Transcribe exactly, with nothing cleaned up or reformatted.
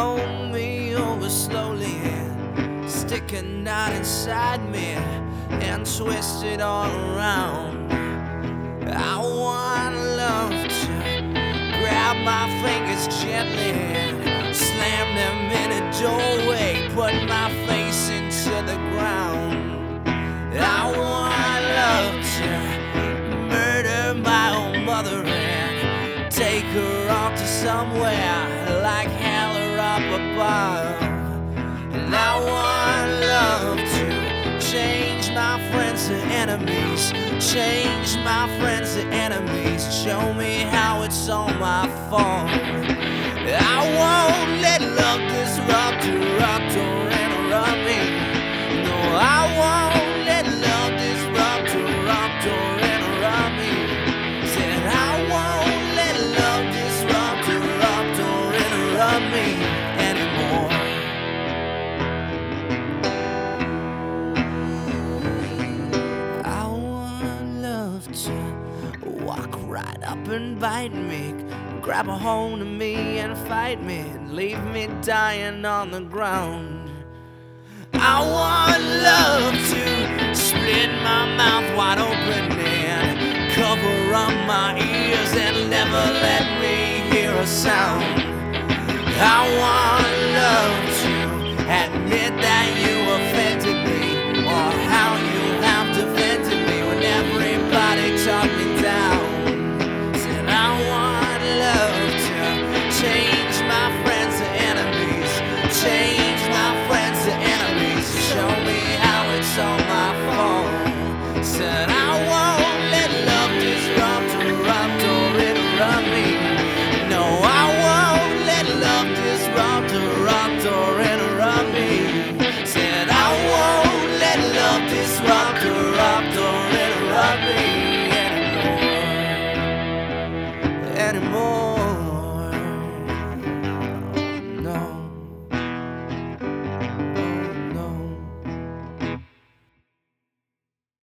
roll me over slowly, stick a knot inside me and twist it all around. I want love to grab my fingers gently, slam them in a doorway, put my face into the ground. I want love to murder my own mother and take her off to somewhere like hell or up above. And I want love to change my friends to enemies, change my friends to enemies, show me how it's all my fault. I won't let love disrupt, interrupt, or interrupt me. No, I won't let love disrupt, interrupt, or interrupt me. Said I won't let love disrupt, interrupt, or interrupt me anymore. I want love to walk right up and bite me, grab a hold of me and fight me, and leave me dying on the ground. I want love to split my mouth wide open and cover up my ears and never let me hear a sound. I want